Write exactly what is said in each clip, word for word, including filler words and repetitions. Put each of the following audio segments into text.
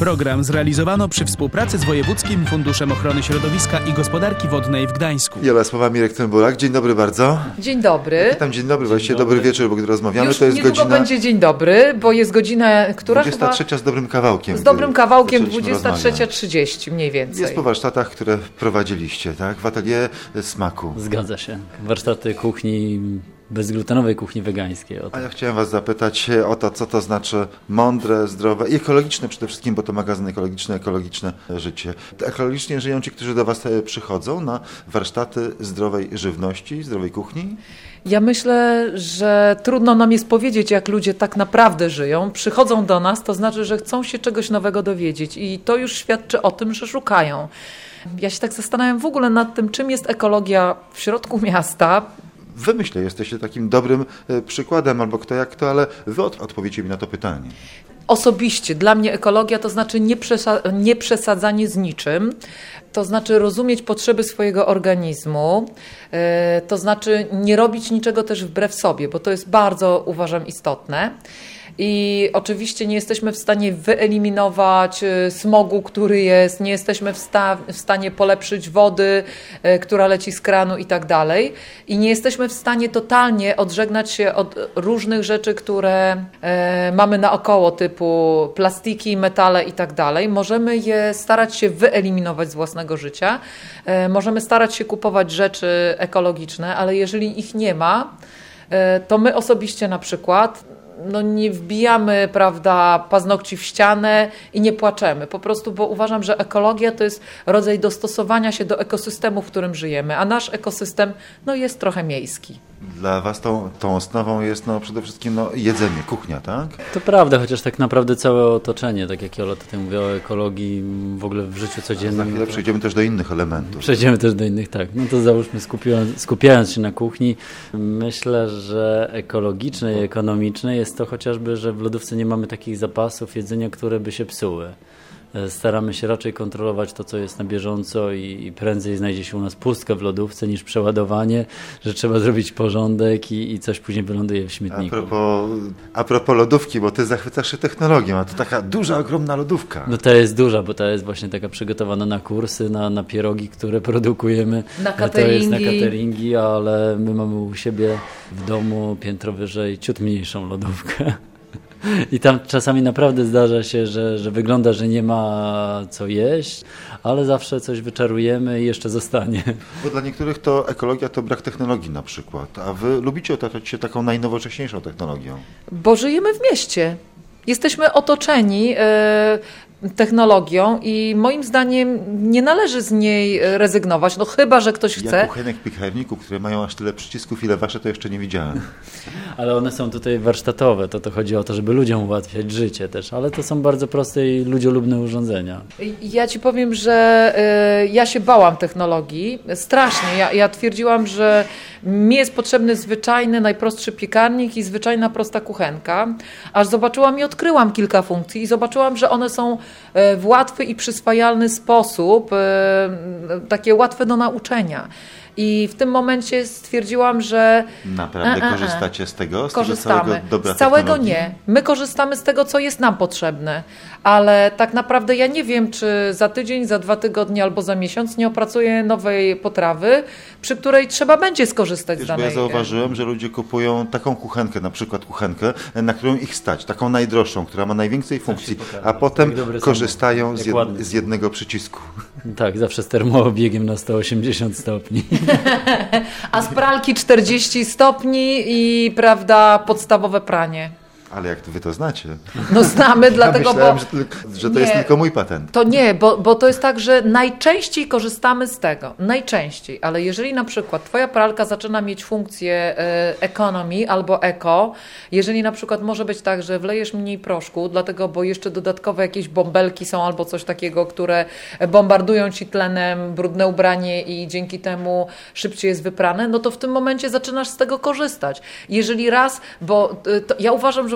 Program zrealizowano przy współpracy z Wojewódzkim Funduszem Ochrony Środowiska i Gospodarki Wodnej w Gdańsku. Jola Sława, Mirek Trembulak. Dzień dobry bardzo. Dzień dobry. Witam, dzień dobry, właściwie dobry. dobry wieczór, bo gdy rozmawiamy, Już to jest niedługo godzina... będzie dzień dobry, bo jest godzina, która dwudziesta trzecia chyba... z dobrym kawałkiem. Z dobrym kawałkiem, dwudziesta trzecia rozmawiać. trzydzieści mniej więcej. Jest po warsztatach, które prowadziliście, tak? W atelier smaku. Zgadza się. Warsztaty kuchni, bezglutenowej kuchni wegańskiej. A ja chciałem was zapytać o to, co to znaczy mądre, zdrowe i ekologiczne przede wszystkim, bo to magazyn ekologiczny, ekologiczne życie. Ekologicznie żyją ci, którzy do was przychodzą na warsztaty zdrowej żywności, zdrowej kuchni? Ja myślę, że trudno nam jest powiedzieć, jak ludzie tak naprawdę żyją. Przychodzą do nas, to znaczy, że chcą się czegoś nowego dowiedzieć i to już świadczy o tym, że szukają. Ja się tak zastanawiam w ogóle nad tym, czym jest ekologia w środku miasta. Wy, myślę, jesteście takim dobrym e, przykładem, albo kto jak to, ale wy od, odpowiecie mi na to pytanie. Osobiście dla mnie ekologia to znaczy nie, przesa- nie przesadzanie z niczym, to znaczy rozumieć potrzeby swojego organizmu, yy, to znaczy nie robić niczego też wbrew sobie, bo to jest bardzo, uważam, istotne. I oczywiście nie jesteśmy w stanie wyeliminować smogu, który jest, nie jesteśmy w, sta- w stanie polepszyć wody, y, która leci z kranu i tak dalej. I nie jesteśmy w stanie totalnie odżegnać się od różnych rzeczy, które y, mamy naokoło, typu plastiki, metale i tak dalej. Możemy je starać się wyeliminować z własnego życia. Y, możemy starać się kupować rzeczy ekologiczne, ale jeżeli ich nie ma, y, to my osobiście na przykład no nie wbijamy, prawda, paznokci w ścianę i nie płaczemy. Po prostu, bo uważam, że ekologia to jest rodzaj dostosowania się do ekosystemu, w którym żyjemy, a nasz ekosystem no, jest trochę miejski. Dla was tą, tą osnową jest no, przede wszystkim no, jedzenie, kuchnia, tak? To prawda, chociaż tak naprawdę całe otoczenie, tak jak Jola tutaj mówiła o ekologii w ogóle w życiu codziennym. Za chwilę przejdziemy też do innych elementów. Przejdziemy też do innych, tak. No to załóżmy, skupiając, skupiając się na kuchni, myślę, że ekologiczne i ekonomiczne jest to chociażby, że w lodówce nie mamy takich zapasów jedzenia, które by się psuły. Staramy się raczej kontrolować to, co jest na bieżąco i, i prędzej znajdzie się u nas pustka w lodówce niż przeładowanie, że trzeba zrobić porządek i, i coś później wyląduje w śmietniku. A propos, a propos lodówki, bo ty zachwycasz się technologią, a to taka duża, ogromna lodówka. No to jest duża, bo to jest właśnie taka przygotowana na kursy, na, na pierogi, które produkujemy. Na cateringi. To jest na cateringi, ale my mamy u siebie w domu piętro wyżej ciut mniejszą lodówkę. I tam czasami naprawdę zdarza się, że, że wygląda, że nie ma co jeść, ale zawsze coś wyczarujemy i jeszcze zostanie. Bo dla niektórych to ekologia to brak technologii na przykład, a wy lubicie otaczać się taką najnowocześniejszą technologią. Bo żyjemy w mieście. Jesteśmy otoczeni e, technologią i moim zdaniem nie należy z niej rezygnować, no chyba, że ktoś chce. Ja kuchenek piekarników, które mają aż tyle przycisków, ile wasze, to jeszcze nie widziałem. Ale one są tutaj warsztatowe, to to chodzi o to, żeby ludziom ułatwiać życie też, ale to są bardzo proste i ludziolubne urządzenia. Ja ci powiem, że y, ja się bałam technologii, strasznie. Ja, ja twierdziłam, że mi jest potrzebny zwyczajny, najprostszy piekarnik i zwyczajna, prosta kuchenka, aż zobaczyłam i odkryłam kilka funkcji i zobaczyłam, że one są w łatwy i przyswajalny sposób, takie łatwe do nauczenia. I w tym momencie stwierdziłam, że... Naprawdę a, a, a. korzystacie z tego? Z Korzystamy. Tego całego dobra z całego technologii? nie. My korzystamy z tego, co jest nam potrzebne. Ale tak naprawdę ja nie wiem, czy za tydzień, za dwa tygodnie albo za miesiąc nie opracuję nowej potrawy, przy której trzeba będzie skorzystać Wiesz, z danej... bo ja zauważyłem, że ludzie kupują taką kuchenkę, na przykład kuchenkę, na którą ich stać, taką najdroższą, która ma najwięcej funkcji, a potem korzystają z, jed... z jednego przycisku. Tak, zawsze z termoobiegiem na sto osiemdziesiąt stopni. A z pralki czterdzieści stopni i, prawda, podstawowe pranie. Ale jak wy to znacie? No znamy, Ja dlatego, myślałem, bo... że, tylko, że to nie, jest tylko mój patent. To nie, bo, bo to jest tak, że najczęściej korzystamy z tego. Najczęściej. Ale jeżeli na przykład twoja pralka zaczyna mieć funkcję y, economy albo eko, jeżeli na przykład może być tak, że wlejesz mniej proszku, dlatego, bo jeszcze dodatkowe jakieś bąbelki są albo coś takiego, które bombardują ci tlenem brudne ubranie i dzięki temu szybciej jest wyprane, no to w tym momencie zaczynasz z tego korzystać. Jeżeli raz, bo y, to, ja uważam, że w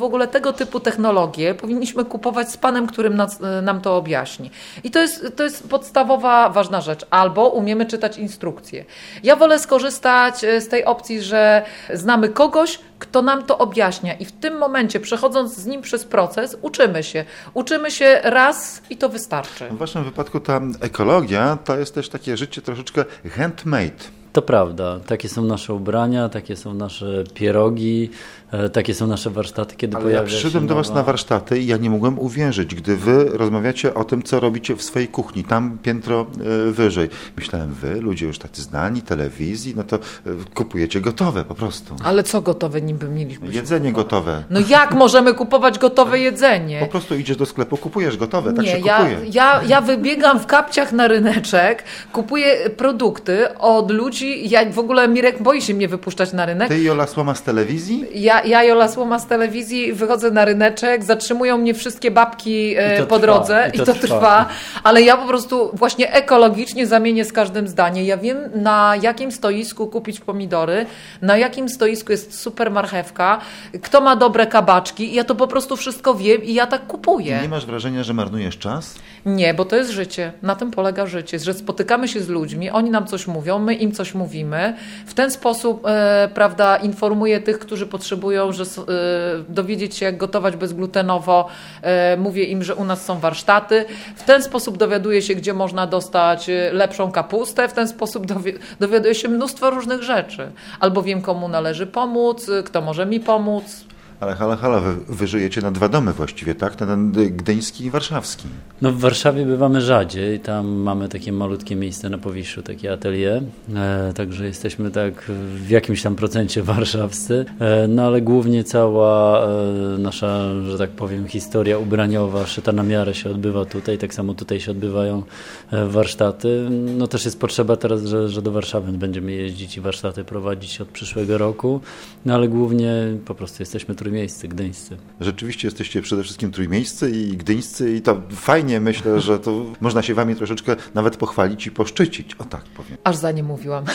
w ogóle tego typu technologie powinniśmy kupować z panem, którym nas, nam to objaśni. I to jest, to jest podstawowa, ważna rzecz. Albo umiemy czytać instrukcje. Ja wolę skorzystać z tej opcji, że znamy kogoś, kto nam to objaśnia i w tym momencie, przechodząc z nim przez proces, uczymy się. Uczymy się raz i to wystarczy. W waszym wypadku ta ekologia to jest też takie życie troszeczkę handmade. To prawda. Takie są nasze ubrania, takie są nasze pierogi, e, takie są nasze warsztaty, kiedy Ale ja pojawia się przyszedłem do was nowa... na warsztaty i ja nie mogłem uwierzyć, gdy wy rozmawiacie o tym, co robicie w swojej kuchni, tam piętro y, wyżej. Myślałem, wy, ludzie już tacy znani, telewizji, no to y, kupujecie gotowe po prostu. Ale co gotowe niby mieliśmy? Jedzenie gotowe. No jak możemy kupować gotowe jedzenie? Po prostu idziesz do sklepu, kupujesz gotowe, tak Nie, się ja, kupuje. ja, ja wybiegam w kapciach na ryneczek, kupuję produkty od ludzi. Ja w ogóle Mirek boi się mnie wypuszczać na rynek. Ty i Jola Słoma z telewizji? Ja, ja Jola Słoma z telewizji, wychodzę na ryneczek, zatrzymują mnie wszystkie babki e, I to po trwa, drodze i i to to, trwa. trwa, ale ja po prostu właśnie ekologicznie zamienię z każdym zdanie. Ja wiem, na jakim stoisku kupić pomidory, na jakim stoisku jest super marchewka, kto ma dobre kabaczki i ja to po prostu wszystko wiem i ja tak kupuję. Nie masz wrażenia, że marnujesz czas? Nie, bo to jest życie. Na tym polega życie, że spotykamy się z ludźmi, oni nam coś mówią, my im coś mówimy. W ten sposób, e, prawda, informuję tych, którzy potrzebują, że e, dowiedzieć się, jak gotować bezglutenowo. E, mówię im, że u nas są warsztaty. W ten sposób dowiaduję się, gdzie można dostać lepszą kapustę. W ten sposób dowi dowiaduję się mnóstwo różnych rzeczy. Albo wiem, komu należy pomóc, kto może mi pomóc. Ale halo, halo, wy, wy żyjecie na dwa domy właściwie, tak? Na ten gdyński i warszawski. No w Warszawie bywamy rzadziej, tam mamy takie malutkie miejsce na Powiślu, takie atelier, e, także jesteśmy tak w jakimś tam procencie warszawscy, e, no ale głównie cała e, nasza, że tak powiem, historia ubraniowa, szyta na miarę się odbywa tutaj, tak samo tutaj się odbywają e, warsztaty. No też jest potrzeba teraz, że, że do Warszawy będziemy jeździć i warsztaty prowadzić od przyszłego roku, no ale głównie po prostu jesteśmy trójmiejscy, gdyńscy. Rzeczywiście jesteście przede wszystkim trójmiejscy i gdyńscy i to fajnie, myślę, że to można się wami troszeczkę nawet pochwalić i poszczycić. O tak powiem. Aż za nie mówiłam.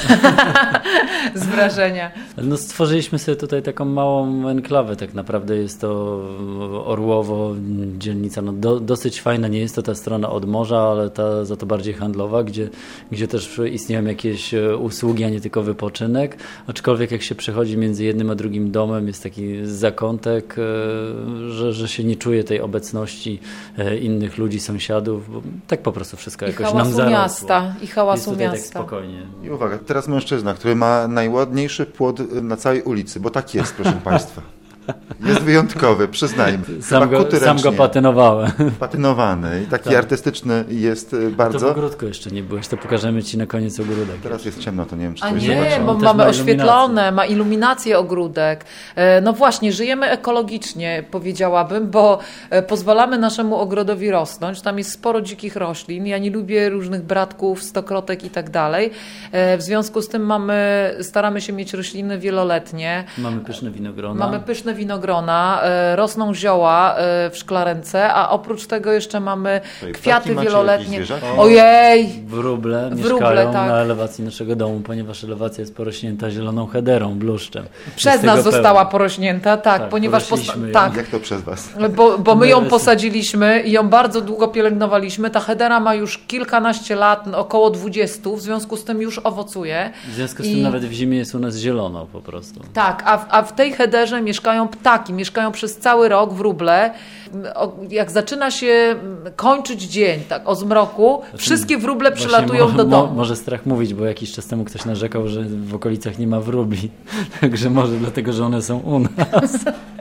Z wrażenia. No stworzyliśmy sobie tutaj taką małą enklawę, tak naprawdę jest to Orłowo, dzielnica no do, dosyć fajna, nie jest to ta strona od morza, ale ta za to bardziej handlowa, gdzie, gdzie też istnieją jakieś usługi, a nie tylko wypoczynek, aczkolwiek jak się przechodzi między jednym a drugim domem, jest taki zakątek, że, że się nie czuje tej obecności innych ludzi, sąsiadów, bo tak po prostu wszystko I jakoś hałasu nam zarosło. miasta, i hałasu jest tutaj miasta. tak spokojnie. I uwaga, teraz mężczyzna, który ma najładniejszy płot na całej ulicy, bo tak jest, proszę Państwa. Jest wyjątkowy, przyznajmy. Sam go, kuty sam go ręcznie, patynowałem. patynowany i taki Tak. artystyczny jest To w bardzo. ogródku jeszcze nie byłeś, to pokażemy Ci na koniec ogródek. Teraz jest ciemno, to nie wiem, czy A coś nie, zobaczymy. bo Też mamy ma oświetlone, ma iluminację ogródek. E, No właśnie, żyjemy ekologicznie, powiedziałabym, bo e, pozwalamy naszemu ogrodowi rosnąć. Tam jest sporo dzikich roślin. Ja nie lubię różnych bratków, stokrotek i tak dalej. E, W związku z tym mamy, staramy się mieć rośliny wieloletnie. Mamy pyszne winogrona. Mamy pyszne winogrona, e, rosną zioła e, w szklarence, a oprócz tego jeszcze mamy Tutaj kwiaty ptaki macie, wieloletnie. jakieś zwierzaki? Ojej! Wróble Wróble, mieszkają tak. na elewacji naszego domu, ponieważ elewacja jest porośnięta zieloną hederą, bluszczem. Przez Jest nas tego została pełno. porośnięta, tak, Tak, ponieważ porośliśmy ją. tak, Jak to przez was? bo, bo my ją My- posadziliśmy i ją bardzo długo pielęgnowaliśmy. Ta hedera ma już kilkanaście lat, około dwudziestu, w związku z tym już owocuje. W związku z I- tym nawet w zimie jest u nas zielono po prostu. Tak, a w, a w tej hederze mieszkają ptaki, mieszkają przez cały rok wróble. O, jak zaczyna się mm, kończyć dzień, tak, o zmroku, wszystkie wróble Właśnie przylatują mo- do mo- domu. Może strach mówić, bo jakiś czas temu ktoś narzekał, że w okolicach nie ma wróbli. Także może dlatego, że one są u nas.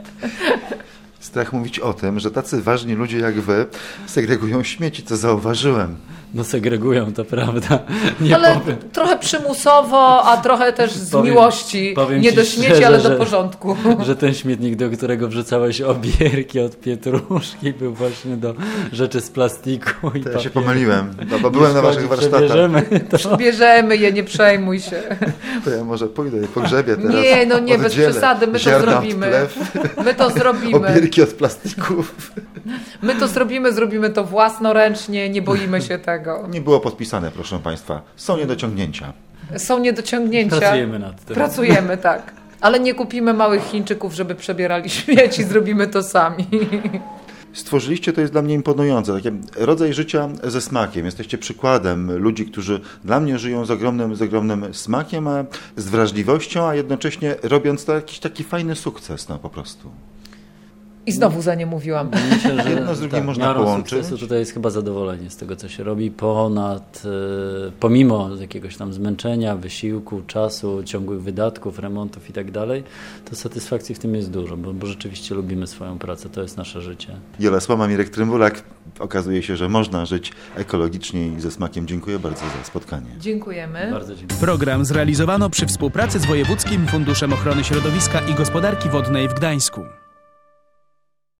Strach mówić o tym, że tacy ważni ludzie jak wy segregują śmieci, co zauważyłem. No segregują, to prawda. Nie Ale powiem. trochę przymusowo, a trochę też z Powiem- miłości. powiem Nie ci do śmieci, szczerze, ale do że- porządku. Że ten śmietnik, do którego wrzucałeś obierki od pietruszki, był właśnie do rzeczy z plastiku i To ja się papieru. pomyliłem, no, bo Nie byłem na szkodzi, waszych warsztatach. przebierzemy to. Bierzemy je, nie przejmuj się. To ja może pójdę i pogrzebię teraz. Nie, no nie, bez Oddzielę przesady, my to ziarna od zrobimy. plew, My to zrobimy. Obierki od plastików. My to zrobimy, zrobimy to własnoręcznie, nie boimy się tego. Nie było podpisane, proszę Państwa. Są niedociągnięcia. Są niedociągnięcia. Pracujemy nad tym. Pracujemy, tak. Ale nie kupimy małych Chińczyków, żeby przebierali śmieci, zrobimy to sami. Stworzyliście, to jest dla mnie imponujące, taki rodzaj życia ze smakiem. Jesteście przykładem ludzi, którzy dla mnie żyją z ogromnym, z ogromnym smakiem, a z wrażliwością, a jednocześnie robiąc to jakiś taki fajny sukces, no po prostu. I znowu za nie mówiłam. Myślę, że Jedno z drugim można miarą połączyć. sukcesu tutaj jest chyba zadowolenie z tego, co się robi, ponad, e, pomimo jakiegoś tam zmęczenia, wysiłku, czasu, ciągłych wydatków, remontów i tak dalej, to satysfakcji w tym jest dużo, bo, bo rzeczywiście lubimy swoją pracę, to jest nasze życie. Jola Słoma, Mirek Trymbulak. Okazuje się, że można żyć ekologicznie i ze smakiem. Dziękuję bardzo za spotkanie. Dziękujemy. Bardzo dziękuję. Program zrealizowano przy współpracy z Wojewódzkim Funduszem Ochrony Środowiska i Gospodarki Wodnej w Gdańsku.